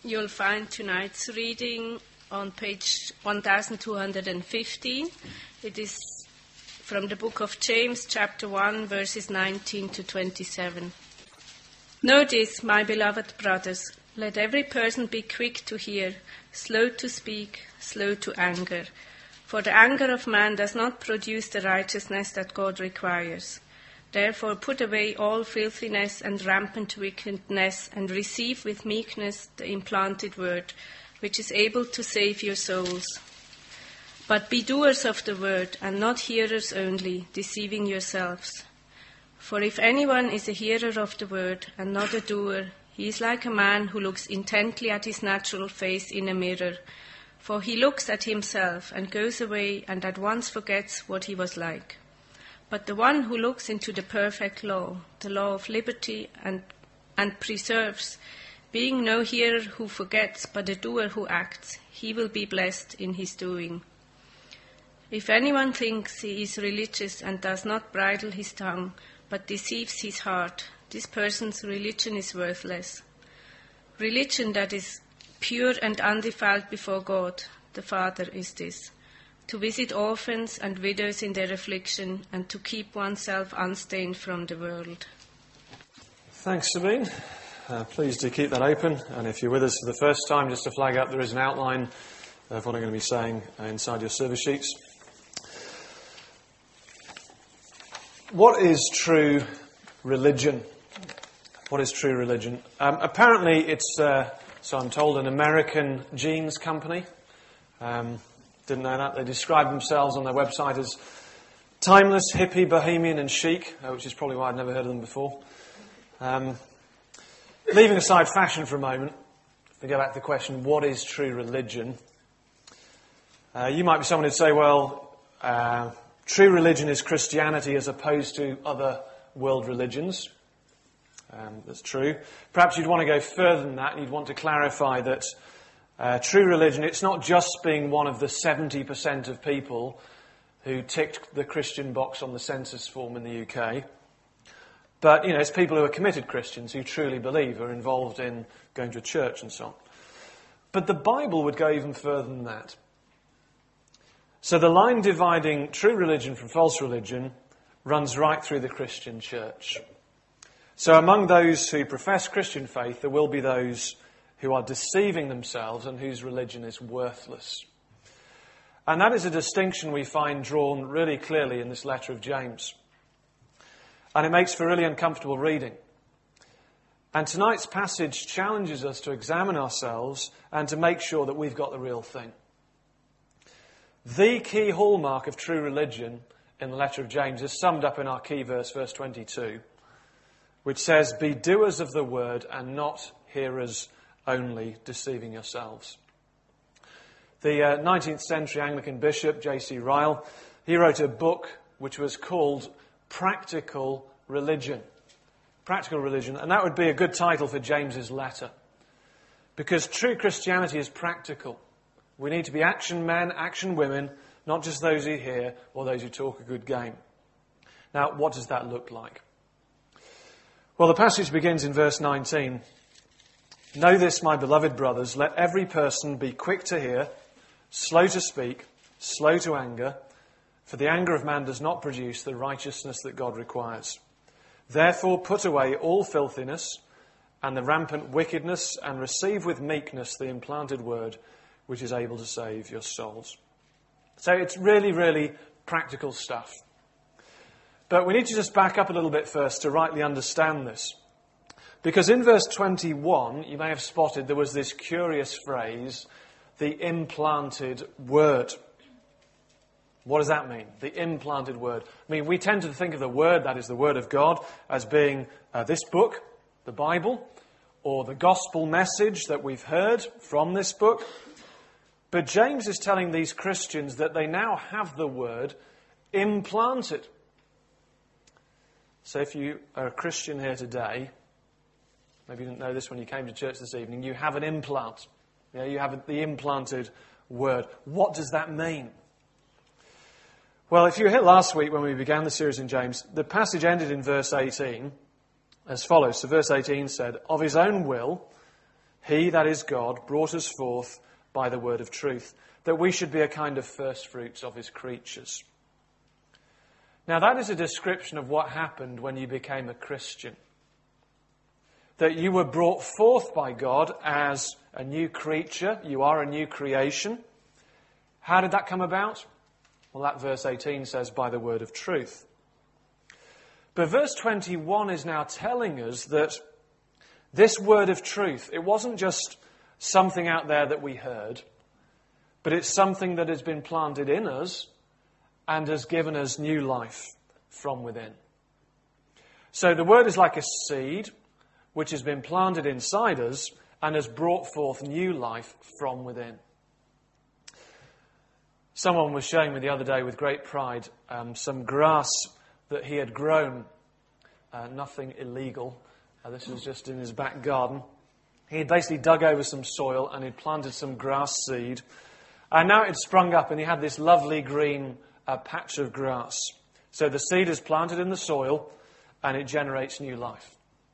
You'll find tonight's reading on page 1215. It is from the book of James, chapter 1, verses 19 to 27. Know this, my beloved brothers, let every person be quick to hear, slow to speak, slow to anger. For the anger of man does not produce the righteousness that God requires. Therefore put away all filthiness and rampant wickedness, and receive with meekness the implanted word, which is able to save your souls. But be doers of the word, and not hearers only, deceiving yourselves. For if anyone is a hearer of the word, and not a doer, he is like a man who looks intently at his natural face in a mirror. For he looks at himself, and goes away, and at once forgets what he was like. But the one who looks into the perfect law, the law of liberty, and preserves, being no hearer who forgets, but a doer who acts, he will be blessed in his doing. If anyone thinks he is religious and does not bridle his tongue, but deceives his heart, this person's religion is worthless. Religion that is pure and undefiled before God, the Father, is this: to visit orphans and widows in their affliction, and to keep oneself unstained from the world. Thanks, Sabine. Please do keep that open. And if you're with us for the first time, just to flag up, there is an outline of what I'm going to be saying inside your service sheets. What is true religion? What is true religion? Apparently it's, so I'm told, an American jeans company. Didn't know that. They describe themselves on their website as timeless, hippie, bohemian and chic, which is probably why I'd never heard of them before. Leaving aside fashion for a moment, we go back to the question, what is true religion? You might be someone who'd say, well, true religion is Christianity as opposed to other world religions. That's true. Perhaps you'd want to go further than that, and you'd want to clarify that true religion, it's not just being one of the 70% of people who ticked the Christian box on the census form in the UK. But, it's people who are committed Christians, who truly believe, are involved in going to a church and so on. But the Bible would go even further than that. So the line dividing true religion from false religion runs right through the Christian church. So among those who profess Christian faith, there will be those who are deceiving themselves and whose religion is worthless. And that is a distinction we find drawn really clearly in this letter of James. And it makes for really uncomfortable reading. And tonight's passage challenges us to examine ourselves and to make sure that we've got the real thing. The key hallmark of true religion in the letter of James is summed up in our key verse, verse 22, which says, "Be doers of the word and not hearers only, deceiving yourselves." The 19th century Anglican bishop, J.C. Ryle, he wrote a book which was called Practical Religion. Practical Religion. And that would be a good title for James's letter. Because true Christianity is practical. We need to be action men, action women, not just those who hear or those who talk a good game. Now, what does that look like? Well, the passage begins in verse 19. "Know this, my beloved brothers, let every person be quick to hear, slow to speak, slow to anger, for the anger of man does not produce the righteousness that God requires. Therefore put away all filthiness and the rampant wickedness, and receive with meekness the implanted word, which is able to save your souls." So it's really, really practical stuff. But we need to just back up a little bit first to rightly understand this. Because in verse 21, you may have spotted there was this curious phrase, the implanted word. What does that mean? The implanted word. I mean, we tend to think of the word, that is the word of God, as being this book, the Bible, or the gospel message that we've heard from this book. But James is telling these Christians that they now have the word implanted. So if you are a Christian here today, maybe you didn't know this when you came to church this evening, you have an implant. You have the implanted word. What does that mean? Well, if you were here last week when we began the series in James, the passage ended in verse 18 as follows. So verse 18 said, "Of his own will, He, that is God, brought us forth by the word of truth, that we should be a kind of first fruits of his creatures. Now that is a description of what happened when you became a Christian. That you were brought forth by God as a new creature. You are a new creation. How did that come about? Well, that verse 18 says, by the word of truth. But verse 21 is now telling us that this word of truth, it wasn't just something out there that we heard, but it's something that has been planted in us and has given us new life from within. So the word is like a seed which has been planted inside us and has brought forth new life from within. Someone was showing me the other day with great pride some grass that he had grown. Nothing illegal. This was just in his back garden. He had basically dug over some soil and he'd planted some grass seed. And now it had sprung up and he had this lovely green patch of grass. So the seed is planted in the soil and it generates new life.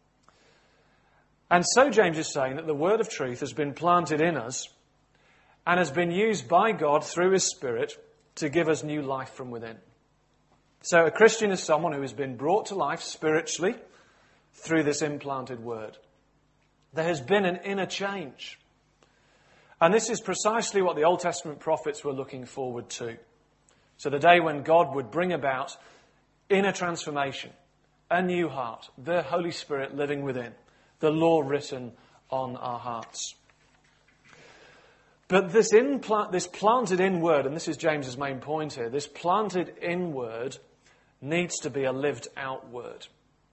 And so James is saying that the word of truth has been planted in us and has been used by God through his Spirit to give us new life from within. So a Christian is someone who has been brought to life spiritually through this implanted word. There has been an inner change. And this is precisely what the Old Testament prophets were looking forward to. So the day when God would bring about inner transformation, a new heart, the Holy Spirit living within, the law written on our hearts. But this planted in word, and this is James's main point here, this planted in word needs to be a lived out word.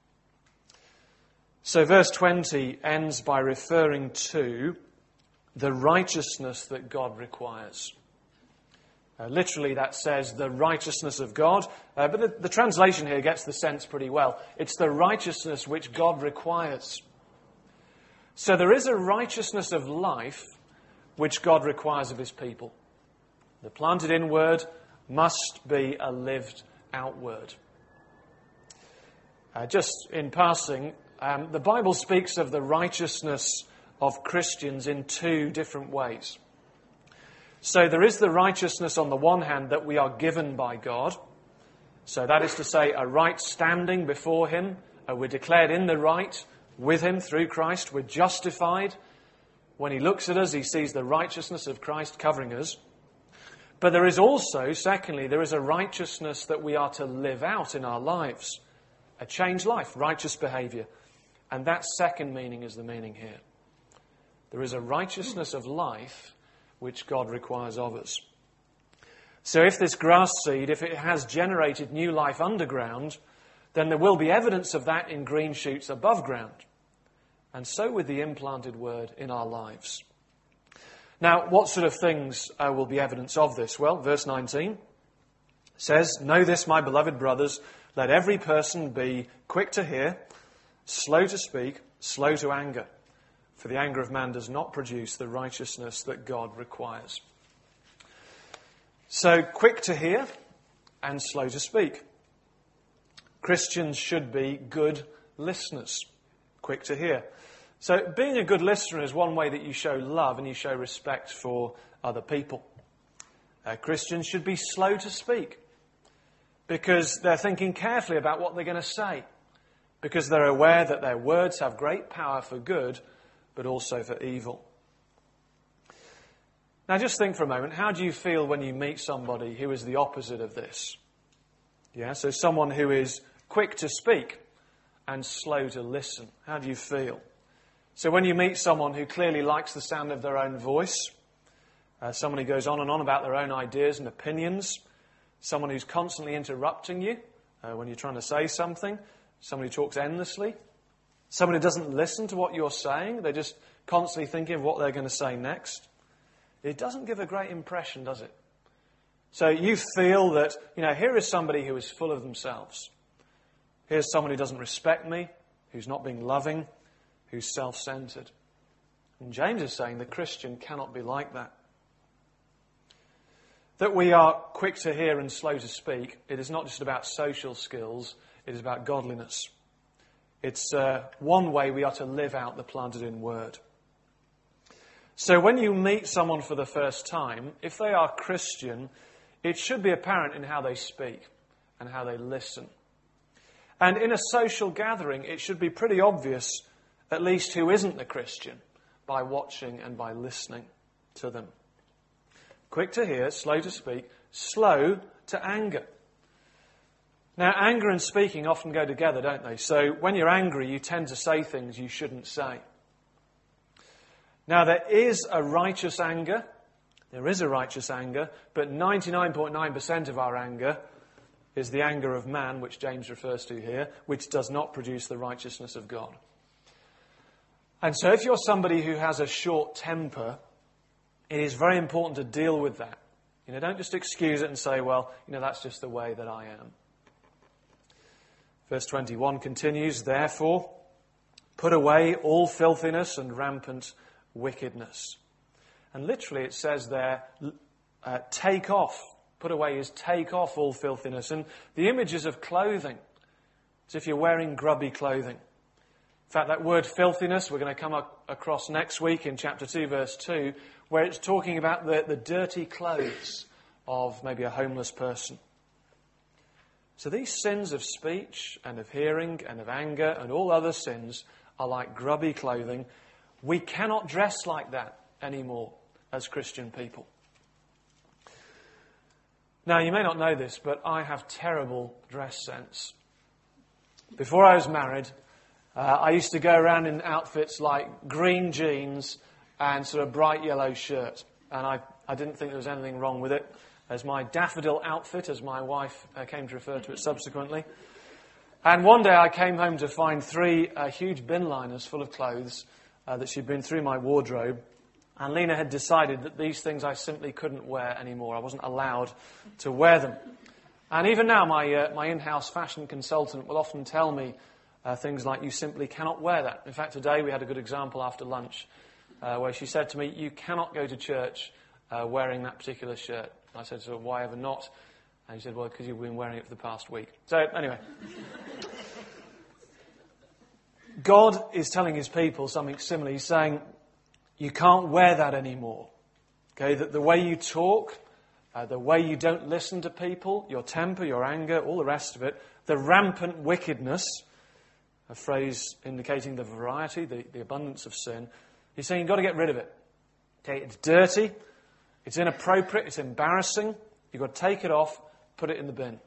So verse 20 ends by referring to the righteousness that God requires. Literally that says the righteousness of God, but the translation here gets the sense pretty well. It's the righteousness which God requires. So there is a righteousness of life which God requires of his people. The planted in word must be a lived out word. Just in passing, the Bible speaks of the righteousness of Christians in two different ways. So there is the righteousness on the one hand that we are given by God. So that is to say, a right standing before him. We're declared in the right with him through Christ. We're justified. When he looks at us, he sees the righteousness of Christ covering us. But there is also, secondly, there is a righteousness that we are to live out in our lives. A changed life, righteous behaviour. And that second meaning is the meaning here. There is a righteousness of life which God requires of us. So if this grass seed, if it has generated new life underground, then there will be evidence of that in green shoots above ground. And so with the implanted word in our lives. Now, what sort of things will be evidence of this? Well, verse 19 says, "Know this, my beloved brothers, let every person be quick to hear, slow to speak, slow to anger. For the anger of man does not produce the righteousness that God requires." So, quick to hear and slow to speak. Christians should be good listeners, quick to hear. So, being a good listener is one way that you show love and you show respect for other people. Christians should be slow to speak because they're thinking carefully about what they're going to say, because they're aware that their words have great power for good, but also for evil. Now just think for a moment, how do you feel when you meet somebody who is the opposite of this? Yeah, so someone who is quick to speak and slow to listen. How do you feel? So when you meet someone who clearly likes the sound of their own voice, someone who goes on and on about their own ideas and opinions, someone who's constantly interrupting you when you're trying to say something, someone who talks endlessly, someone who doesn't listen to what you're saying, they're just constantly thinking of what they're going to say next. It doesn't give a great impression, does it? So you feel that, here is somebody who is full of themselves. Here's someone who doesn't respect me, who's not being loving, who's self-centered. And James is saying the Christian cannot be like that. That we are quick to hear and slow to speak, it is not just about social skills, it is about godliness. It's one way we are to live out the planted in word. So when you meet someone for the first time, if they are Christian, it should be apparent in how they speak and how they listen. And in a social gathering, it should be pretty obvious, at least who isn't a Christian, by watching and by listening to them. Quick to hear, slow to speak, slow to anger. Now, anger and speaking often go together, don't they? So when you're angry, you tend to say things you shouldn't say. Now, there is a righteous anger. There is a righteous anger, but 99.9% of our anger is the anger of man, which James refers to here, which does not produce the righteousness of God. And so if you're somebody who has a short temper, it is very important to deal with that. Don't just excuse it and say, well, that's just the way that I am. Verse 21 continues, therefore, put away all filthiness and rampant wickedness. And literally it says there, take off. Put away is take off all filthiness. And the image is of clothing. As if you're wearing grubby clothing. In fact, that word filthiness we're going to come across next week in chapter 2, verse 2, where it's talking about the dirty clothes of maybe a homeless person. So these sins of speech and of hearing and of anger and all other sins are like grubby clothing. We cannot dress like that anymore as Christian people. Now, you may not know this, but I have terrible dress sense. Before I was married, I used to go around in outfits like green jeans and sort of bright yellow shirt. And I didn't think there was anything wrong with it. As my daffodil outfit, as my wife came to refer to it subsequently. And one day I came home to find 3 huge bin liners full of clothes that she'd been through my wardrobe. And Lena had decided that these things I simply couldn't wear anymore. I wasn't allowed to wear them. And even now, my in-house fashion consultant will often tell me things like, you simply cannot wear that. In fact, today we had a good example after lunch where she said to me, you cannot go to church wearing that particular shirt. I said, so why ever not? And he said, well, because you've been wearing it for the past week. So anyway, God is telling his people something similar. He's saying, you can't wear that anymore. Okay, that the way you talk, the way you don't listen to people, your temper, your anger, all the rest of it, the rampant wickedness, a phrase indicating the variety, the abundance of sin. He's saying you've got to get rid of it. Okay, it's dirty, it's inappropriate, it's embarrassing. You've got to take it off, put it in the bin.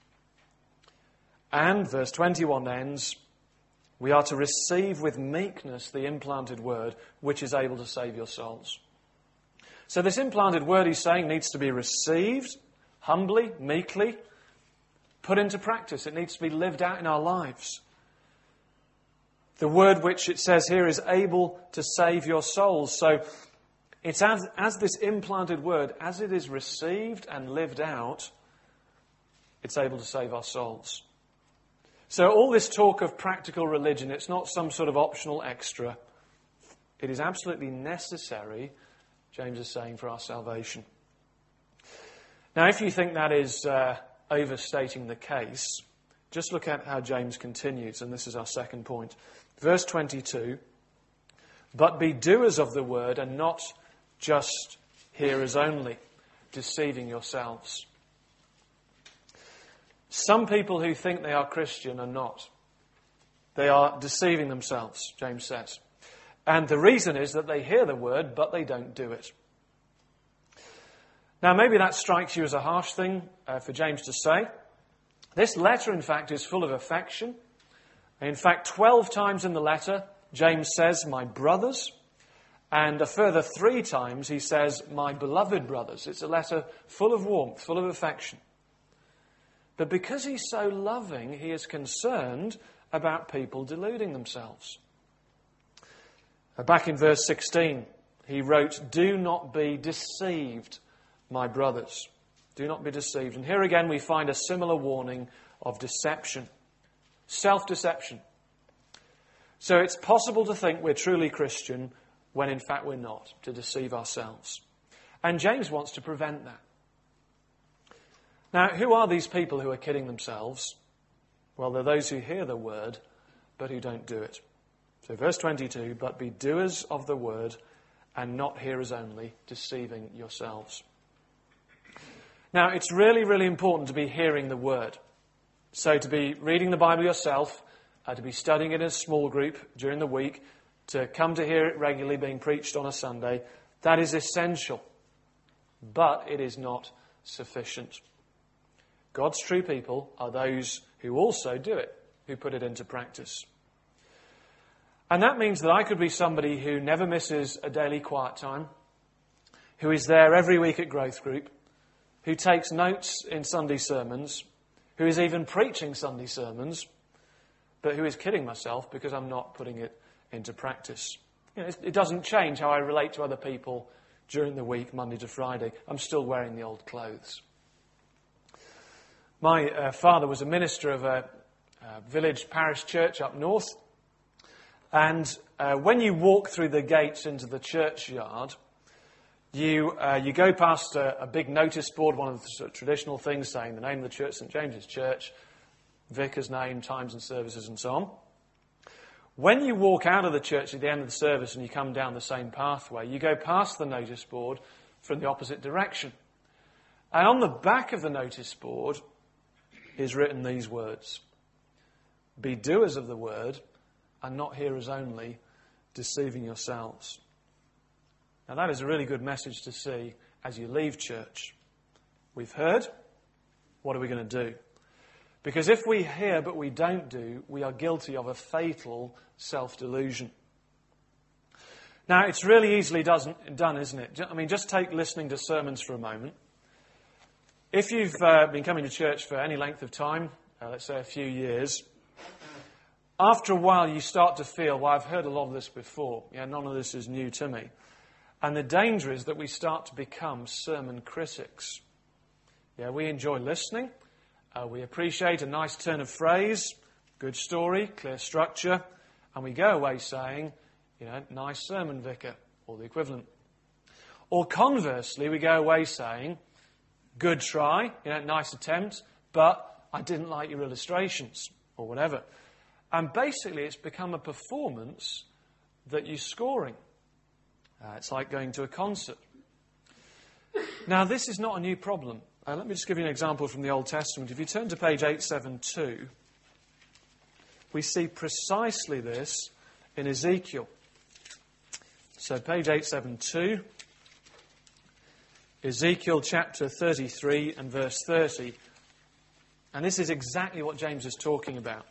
And verse 21 ends, we are to receive with meekness the implanted word, which is able to save your souls. So this implanted word, he's saying, needs to be received humbly, meekly, put into practice. It needs to be lived out in our lives. The word which it says here is able to save your souls. So it's as this implanted word, as it is received and lived out, it's able to save our souls. So all this talk of practical religion, it's not some sort of optional extra. It is absolutely necessary, James is saying, for our salvation. Now, if you think that is overstating the case, just look at how James continues, and this is our second point. Verse 22, but be doers of the word and not just hearers only, deceiving yourselves. Some people who think they are Christian are not. They are deceiving themselves, James says. And the reason is that they hear the word, but they don't do it. Now, maybe that strikes you as a harsh thing for James to say. This letter, in fact, is full of affection. In fact, 12 times in the letter, James says, my brothers. And a further 3 times he says, my beloved brothers. It's a letter full of warmth, full of affection. But because he's so loving, he is concerned about people deluding themselves. Back in verse 16, he wrote, do not be deceived, my brothers. Do not be deceived. And here again we find a similar warning of deception. Self-deception. So it's possible to think we're truly Christian when in fact we're not, to deceive ourselves. And James wants to prevent that. Now, who are these people who are kidding themselves? Well, they're those who hear the word, but who don't do it. So verse 22, but be doers of the word and not hearers only, deceiving yourselves. Now, it's really, really important to be hearing the word. So to be reading the Bible yourself, to be studying it in a small group during the week, to come to hear it regularly being preached on a Sunday, that is essential. But it is not sufficient. God's true people are those who also do it, who put it into practice. And that means that I could be somebody who never misses a daily quiet time, who is there every week at growth group, who takes notes in Sunday sermons, who is even preaching Sunday sermons, but who is kidding myself because I'm not putting it into practice. It doesn't change how I relate to other people during the week, Monday to Friday. I'm still wearing the old clothes. My father was a minister of a village parish church up north. And when you walk through the gates into the churchyard, you go past a big notice board, one of the sort of traditional things saying the name of the church, St. James's Church, vicar's name, times and services and so on. When you walk out of the church at the end of the service and you come down the same pathway, you go past the notice board from the opposite direction. And on the back of the notice board is written these words: "Be doers of the word and not hearers only, deceiving yourselves." Now that is a really good message to see as you leave church. We've heard. What are we going to do? Because if we hear but we don't do, we are guilty of a fatal self-delusion. Now, it's really easily done, isn't it? I mean, just take listening to sermons for a moment. If you've been coming to church for any length of time, let's say a few years, after a while you start to feel, well, I've heard a lot of this before. None of this is new to me. And the danger is that we start to become sermon critics. We enjoy listening. We appreciate a nice turn of phrase, good story, clear structure, and we go away saying, nice sermon, vicar, or the equivalent. Or conversely, we go away saying, good try, nice attempt, but I didn't like your illustrations, or whatever. And basically, it's become a performance that you're scoring. It's like going to a concert. Now, this is not a new problem. Let me just give you an example from the Old Testament. If you turn to page 872, we see precisely this in Ezekiel. So page 872, Ezekiel chapter 33 and verse 30. And this is exactly what James is talking about.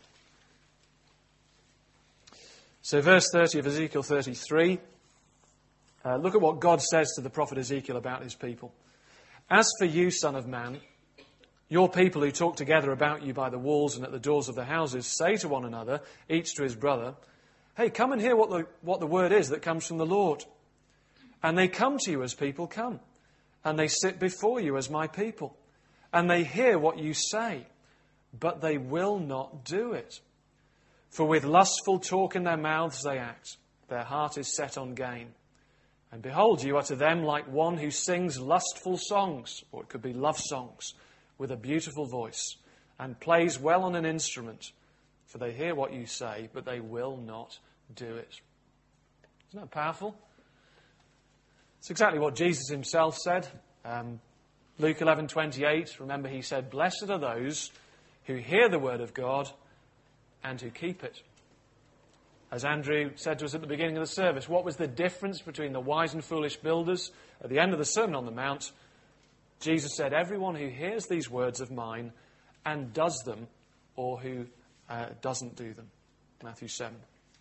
So verse 30 of Ezekiel 33, look at what God says to the prophet Ezekiel about his people. "As for you, son of man, your people who talk together about you by the walls and at the doors of the houses say to one another, each to his brother, 'Hey, come and hear what the word is that comes from the Lord.' And they come to you as people come, and they sit before you as my people, and they hear what you say, but they will not do it. For with lustful talk in their mouths they act. Their heart is set on gain. And behold, you are to them like one who sings lustful songs," or it could be love songs, "with a beautiful voice, and plays well on an instrument. For they hear what you say, but they will not do it." Isn't that powerful? It's exactly what Jesus himself said. Luke 11:28, remember he said, "Blessed are those who hear the word of God and who keep it." As Andrew said to us at the beginning of the service, what was the difference between the wise and foolish builders? At the end of the Sermon on the Mount, Jesus said, "Everyone who hears these words of mine and does them, or who doesn't do them." Matthew 7.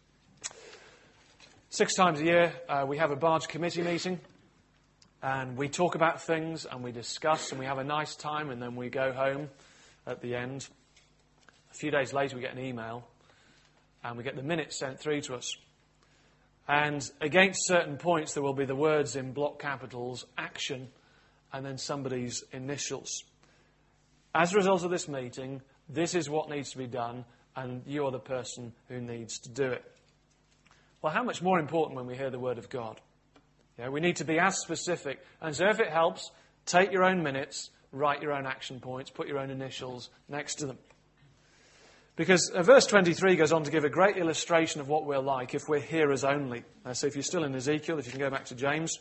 6 times a year, we have a barge committee meeting, and we talk about things, and we discuss, and we have a nice time, and then we go home at the end. A few days later, we get an email, and we get the minutes sent through to us. And against certain points, there will be the words in block capitals, action, and then somebody's initials. As a result of this meeting, this is what needs to be done, and you are the person who needs to do it. Well, how much more important when we hear the word of God? We need to be as specific. And so if it helps, take your own minutes, write your own action points, put your own initials next to them. Because verse 23 goes on to give a great illustration of what we're like if we're hearers only. So if you're still in Ezekiel, if you can go back to James.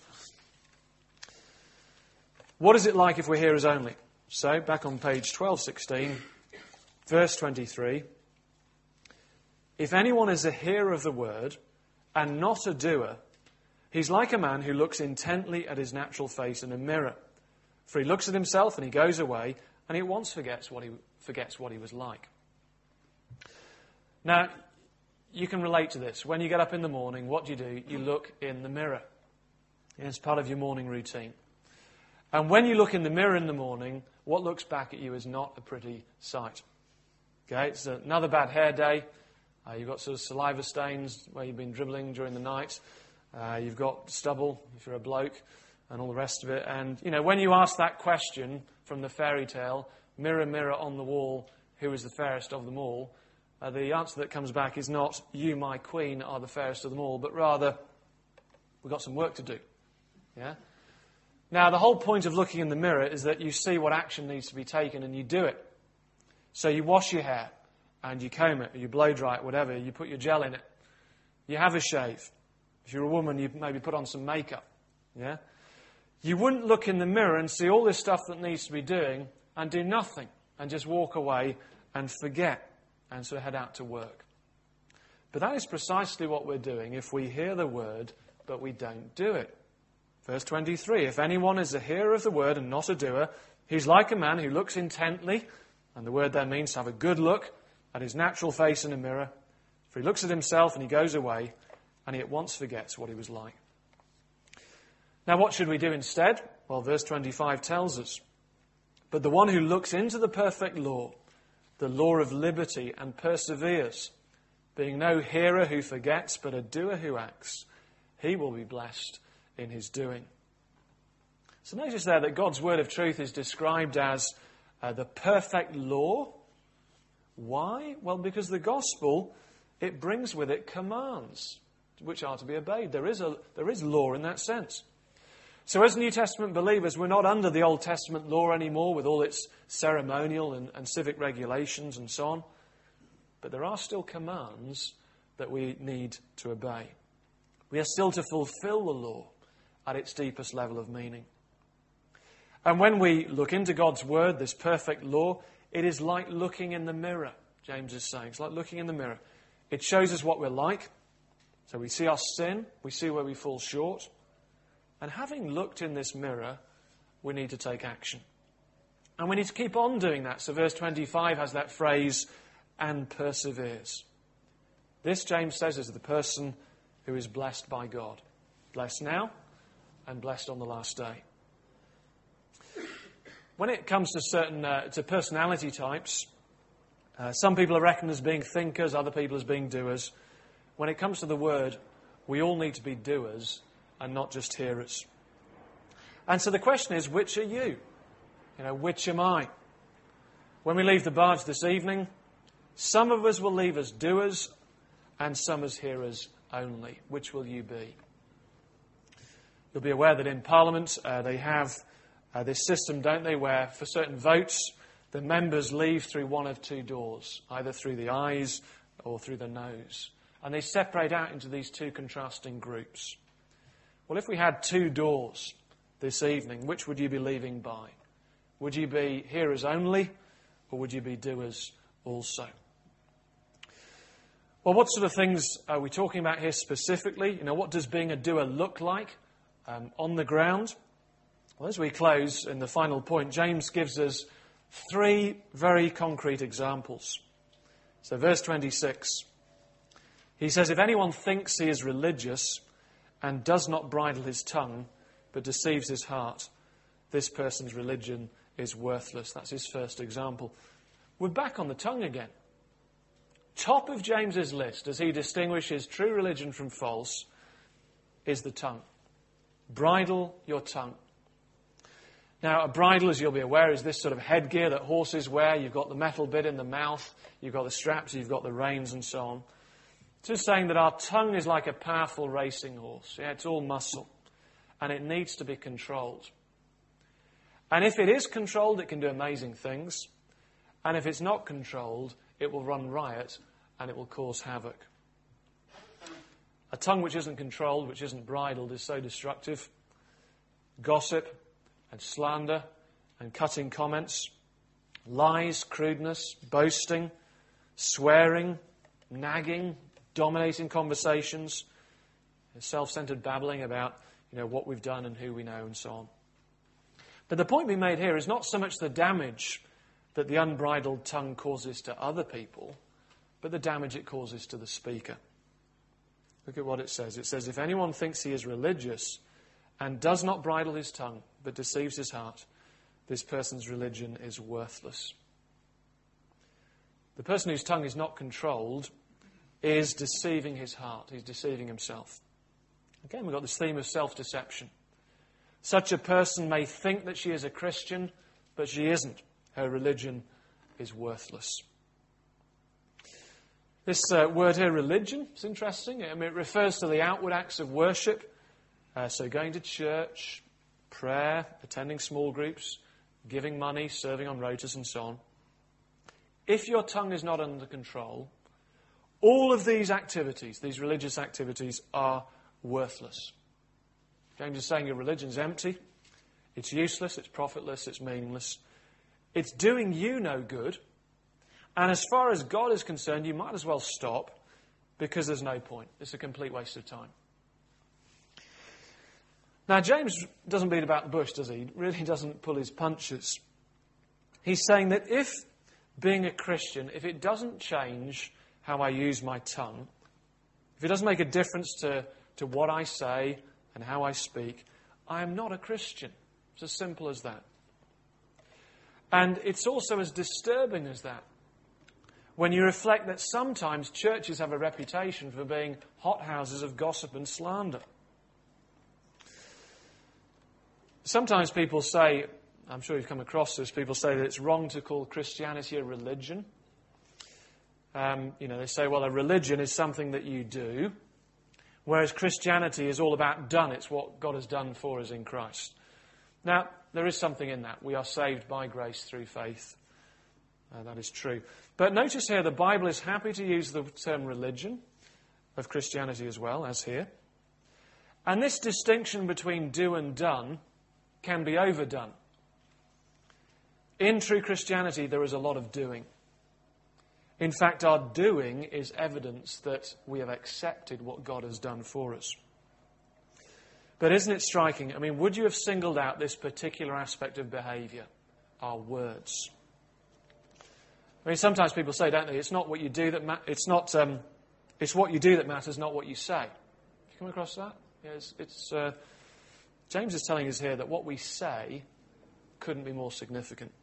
What is it like if we're hearers only? So, back on page 1216, verse 23. If anyone is a hearer of the word and not a doer, he's like a man who looks intently at his natural face in a mirror. For he looks at himself and he goes away and he at once forgets what he was like. Now, you can relate to this. When you get up in the morning, what do? You look in the mirror. It's part of your morning routine. And when you look in the mirror in the morning, what looks back at you is not a pretty sight. Okay, it's another bad hair day. You've got sort of saliva stains where you've been dribbling during the night. You've got stubble if you're a bloke and all the rest of it. And, when you ask that question from the fairy tale, mirror, mirror on the wall, who is the fairest of them all? The answer that comes back is not, you, my queen, are the fairest of them all, but rather, we've got some work to do. Yeah? Now, the whole point of looking in the mirror is that you see what action needs to be taken and you do it. So you wash your hair and you comb it, or you blow dry it, whatever. You put your gel in it. You have a shave. If you're a woman, you maybe put on some makeup. Yeah? You wouldn't look in the mirror and see all this stuff that needs to be doing and do nothing and just walk away and forget and sort of head out to work. But that is precisely what we're doing if we hear the word but we don't do it. Verse 23, if anyone is a hearer of the word and not a doer, he's like a man who looks intently, and the word there means to have a good look, at his natural face in a mirror. For he looks at himself and he goes away, and he at once forgets what he was like. Now what should we do instead? Well, verse 25 tells us, but the one who looks into the perfect law, the law of liberty, and perseveres, being no hearer who forgets, but a doer who acts, he will be blessed in his doing. So notice there that God's word of truth is described as the perfect law. Why? Well, because the gospel, it brings with it commands which are to be obeyed. There is law in that sense. So as New Testament believers, we're not under the Old Testament law anymore with all its ceremonial and civic regulations and so on. But there are still commands that we need to obey. We are still to fulfill the law at its deepest level of meaning. And when we look into God's word, this perfect law, it is like looking in the mirror, James is saying. It's like looking in the mirror. It shows us what we're like. So we see our sin, we see where we fall short. And having looked in this mirror, we need to take action. And we need to keep on doing that. So verse 25 has that phrase, and perseveres. This, James says, is the person who is blessed by God. Blessed now and blessed on the last day. When it comes to certain to personality types, some people are reckoned as being thinkers, other people as being doers. When it comes to the word, we all need to be doers and not just hearers. And so the question is, which are you? Which am I? When we leave the barge this evening, some of us will leave as doers and some as hearers only. Which will you be? You'll be aware that in Parliament they have this system, don't they, where for certain votes the members leave through one of two doors, either through the eyes or through the nose. And they separate out into these two contrasting groups. Well, if we had two doors this evening, which would you be leaving by? Would you be hearers only, or would you be doers also? Well, what sort of things are we talking about here specifically? What does being a doer look like on the ground? Well, as we close in the final point, James gives us three very concrete examples. So verse 26, he says, if anyone thinks he is religious and does not bridle his tongue, but deceives his heart, this person's religion is worthless. That's his first example. We're back on the tongue again. Top of James's list, as he distinguishes true religion from false, is the tongue. Bridle your tongue. Now, a bridle, as you'll be aware, is this sort of headgear that horses wear. You've got the metal bit in the mouth, you've got the straps, you've got the reins and so on. It's just saying that our tongue is like a powerful racing horse. Yeah, it's all muscle, and it needs to be controlled. And if it is controlled, it can do amazing things. And if it's not controlled, it will run riot and it will cause havoc. A tongue which isn't controlled, which isn't bridled, is so destructive. Gossip and slander and cutting comments, lies, crudeness, boasting, swearing, nagging, dominating conversations, self-centered babbling about what we've done and who we know and so on. But the point being made here is not so much the damage that the unbridled tongue causes to other people, but the damage it causes to the speaker. Look at what it says. It says, if anyone thinks he is religious and does not bridle his tongue, but deceives his heart, this person's religion is worthless. The person whose tongue is not controlled is deceiving his heart. He's deceiving himself. Again, we've got this theme of self-deception. Such a person may think that she is a Christian, but she isn't. Her religion is worthless. This word here, religion, is interesting. I mean, it refers to the outward acts of worship. So going to church, prayer, attending small groups, giving money, serving on rotas and so on. If your tongue is not under control, all of these activities, these religious activities, are worthless. James is saying your religion's empty, it's useless, it's profitless, it's meaningless. It's doing you no good. And as far as God is concerned, you might as well stop because there's no point. It's a complete waste of time. Now, James doesn't beat about the bush, does he? He really doesn't pull his punches. He's saying that if being a Christian, if it doesn't change how I use my tongue, if it doesn't make a difference to what I say and how I speak, I am not a Christian. It's as simple as that. And it's also as disturbing as that when you reflect that sometimes churches have a reputation for being hothouses of gossip and slander. Sometimes people say, I'm sure you've come across this, people say that it's wrong to call Christianity a religion. They say, well, a religion is something that you do, whereas Christianity is all about done. It's what God has done for us in Christ. Now, there is something in that. We are saved by grace through faith. That is true. But notice here, the Bible is happy to use the term religion of Christianity as well, as here. And this distinction between do and done can be overdone. In true Christianity, there is a lot of doing. In fact, our doing is evidence that we have accepted what God has done for us. But isn't it striking? I mean, would you have singled out this particular aspect of behaviour? Our words. I mean, sometimes people say, don't they, it's not what you do that it's what you do that matters, not what you say. Have you come across that? Yeah, James is telling us here that what we say couldn't be more significant.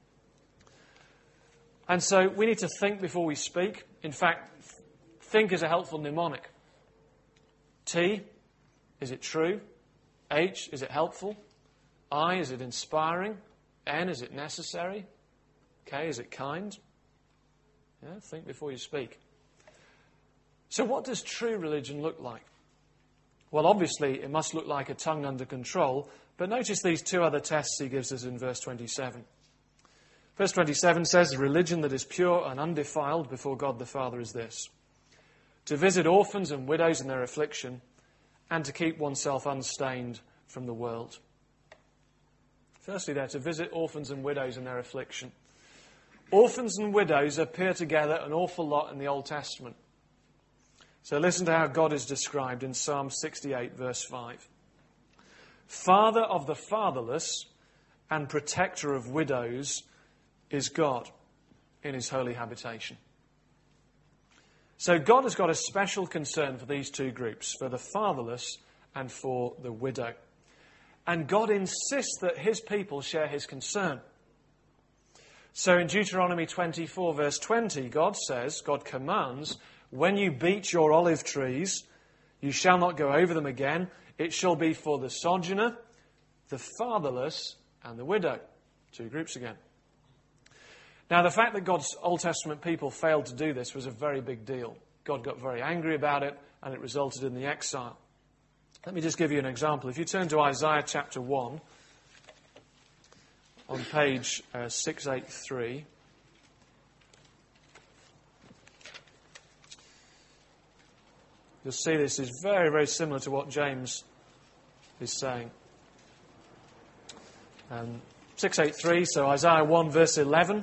And so we need to think before we speak. In fact, think is a helpful mnemonic. T, is it true? H, is it helpful? I, is it inspiring? N, is it necessary? K, is it kind? Yeah, think before you speak. So what does true religion look like? Well, obviously, it must look like a tongue under control, but notice these two other tests he gives us in verse 27. Verse 27 says, "A religion that is pure and undefiled before God the Father is this, to visit orphans and widows in their affliction, and to keep oneself unstained from the world." Firstly there, to visit orphans and widows in their affliction. Orphans and widows appear together an awful lot in the Old Testament. So listen to how God is described in Psalm 68, verse 5. "Father of the fatherless and protector of widows is God in his holy habitation." So God has got a special concern for these two groups, for the fatherless and for the widow. And God insists that his people share his concern. So in Deuteronomy 24, verse 20, God commands, "When you beat your olive trees, you shall not go over them again. It shall be for the sojourner, the fatherless, and the widow." Two groups again. Now, the fact that God's Old Testament people failed to do this was a very big deal. God got very angry about it, and it resulted in the exile. Let me just give you an example. If you turn to Isaiah chapter 1, on page 683, You'll see this is very, very similar to what James is saying. 683, so Isaiah 1 verse 11.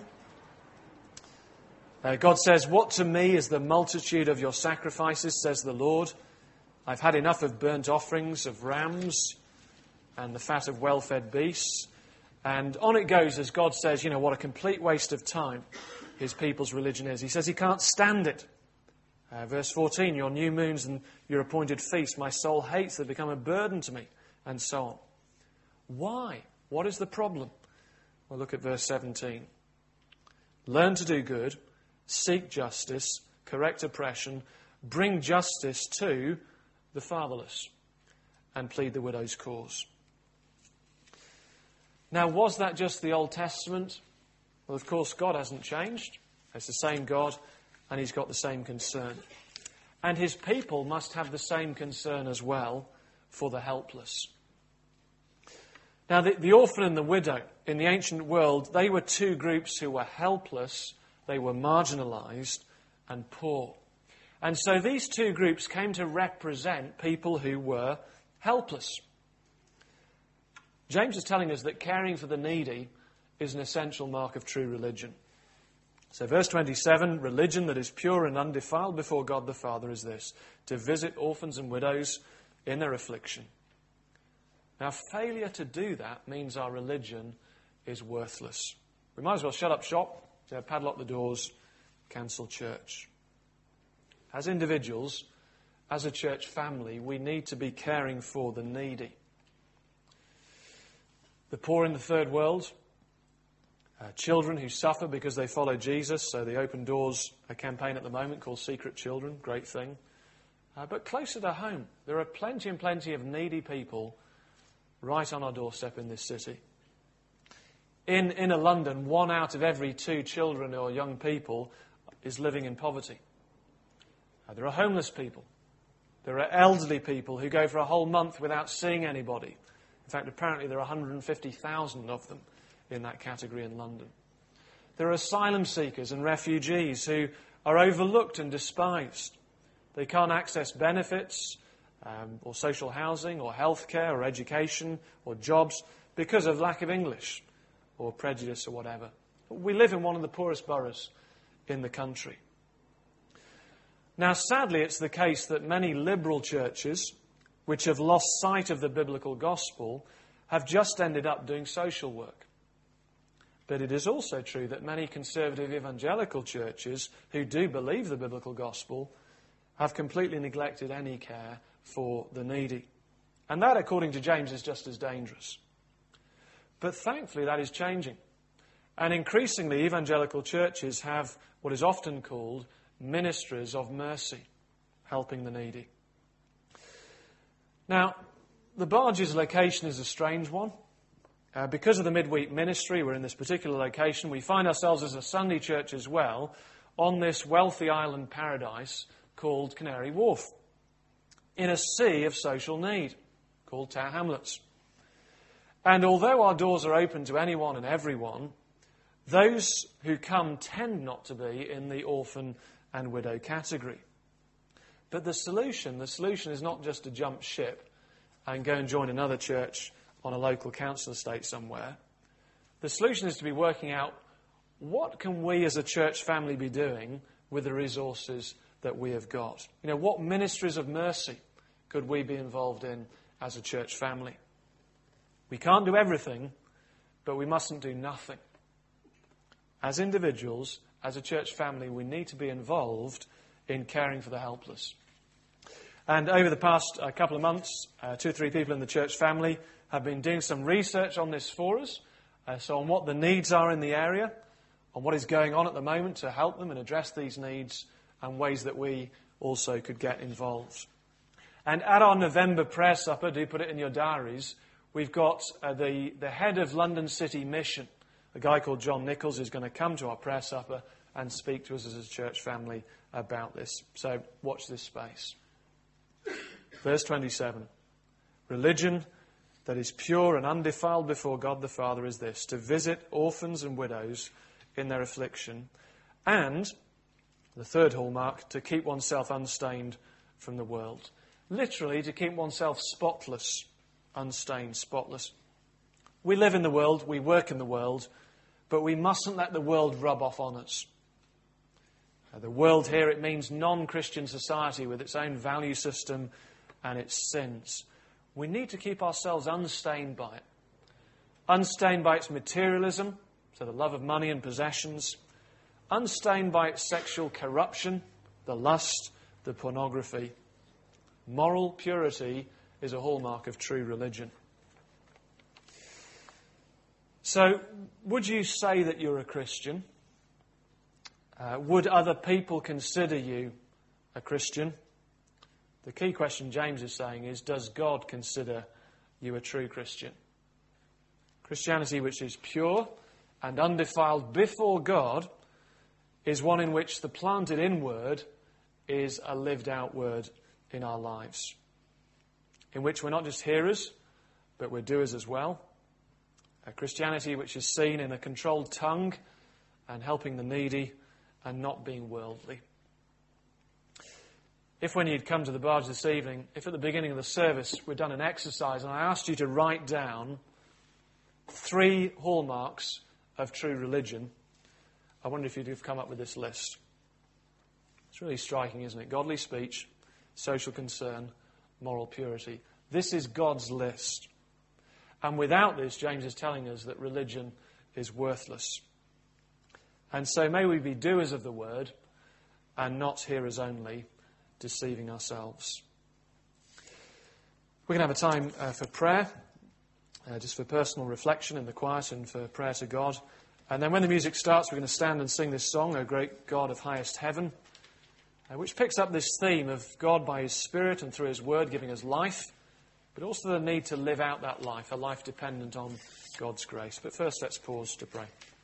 God says, "What to me is the multitude of your sacrifices, says the Lord. I've had enough of burnt offerings, of rams, and the fat of well-fed beasts." And on it goes as God says, what a complete waste of time his people's religion is. He says he can't stand it. Verse 14, "Your new moons and your appointed feasts, my soul hates, they become a burden to me," and so on. Why? What is the problem? Well, look at verse 17. "Learn to do good, seek justice, correct oppression, bring justice to the fatherless, and plead the widow's cause." Now, was that just the Old Testament? Well, of course, God hasn't changed. It's the same God, and he's got the same concern. And his people must have the same concern as well for the helpless. Now, the orphan and the widow in the ancient world, they were two groups who were helpless, they were marginalised and poor. And so these two groups came to represent people who were helpless. James is telling us that caring for the needy is an essential mark of true religion. So verse 27, "Religion that is pure and undefiled before God the Father is this, to visit orphans and widows in their affliction." Now, failure to do that means our religion is worthless. We might as well shut up shop, padlock the doors, cancel church. As individuals, as a church family, we need to be caring for the needy. The poor in the third world, children who suffer because they follow Jesus, so the Open Doors campaign at the moment called Secret Children, great thing. But closer to home, there are plenty and plenty of needy people right on our doorstep in this city. In inner London, 1 out of every 2 children or young people is living in poverty. There are homeless people. There are elderly people who go for a whole month without seeing anybody. In fact, apparently there are 150,000 of them in that category in London. There are asylum seekers and refugees who are overlooked and despised. They can't access benefits or social housing or healthcare or education or jobs because of lack of English or prejudice or whatever. We live in one of the poorest boroughs in the country. Now, sadly, it's the case that many liberal churches, which have lost sight of the biblical gospel, have just ended up doing social work. But it is also true that many conservative evangelical churches who do believe the biblical gospel have completely neglected any care for the needy. And that, according to James, is just as dangerous. But thankfully, that is changing. And increasingly, evangelical churches have what is often called ministries of mercy, helping the needy. Now, the Barges location is a strange one. Because of the midweek ministry, we're in this particular location. We find ourselves as a Sunday church as well on this wealthy island paradise called Canary Wharf, in a sea of social need called Tower Hamlets. And although our doors are open to anyone and everyone, those who come tend not to be in the orphan and widow category. But the solution is not just to jump ship and go and join another church on a local council estate somewhere. The solution is to be working out, what can we as a church family be doing with the resources that we have got? What ministries of mercy could we be involved in as a church family? We can't do everything, but we mustn't do nothing. As individuals, as a church family, we need to be involved in caring for the helpless. And over the past couple of months, 2 or 3 people in the church family have been doing some research on this for us, so on what the needs are in the area, on what is going on at the moment to help them and address these needs, and ways that we also could get involved. And at our November prayer supper, do put it in your diaries, we've got the head of London City Mission, a guy called John Nichols, who's going to come to our prayer supper and speak to us as a church family about this. So watch this space. Verse 27. Religion that is pure and undefiled before God the Father is this, to visit orphans and widows in their affliction, and, the third hallmark, to keep oneself unstained from the world. Literally, to keep oneself spotless, unstained, spotless. We live in the world, we work in the world, but we mustn't let the world rub off on us. The world here, it means non-Christian society with its own value system and its sins. We need to keep ourselves unstained by it. Unstained by its materialism, so the love of money and possessions. Unstained by its sexual corruption, the lust, the pornography. Moral purity is a hallmark of true religion. So, would you say that you're a Christian? Would other people consider you a Christian? The key question James is saying is, does God consider you a true Christian? Christianity which is pure and undefiled before God is one in which the planted in word is a lived out word in our lives. In which we're not just hearers, but we're doers as well. A Christianity which is seen in a controlled tongue and helping the needy and not being worldly. If when you'd come to the barge this evening, if at the beginning of the service we'd done an exercise and I asked you to write down 3 hallmarks of true religion, I wonder if you'd have come up with this list. It's really striking, isn't it? Godly speech, social concern, moral purity. This is God's list. And without this, James is telling us that religion is worthless. And so may we be doers of the word and not hearers only, deceiving ourselves. We're going to have a time for prayer, just for personal reflection in the quiet and for prayer to God. And then when the music starts, we're going to stand and sing this song, O Great God of Highest Heaven, which picks up this theme of God by His Spirit and through His Word giving us life, but also the need to live out that life, a life dependent on God's grace. But first, let's pause to pray.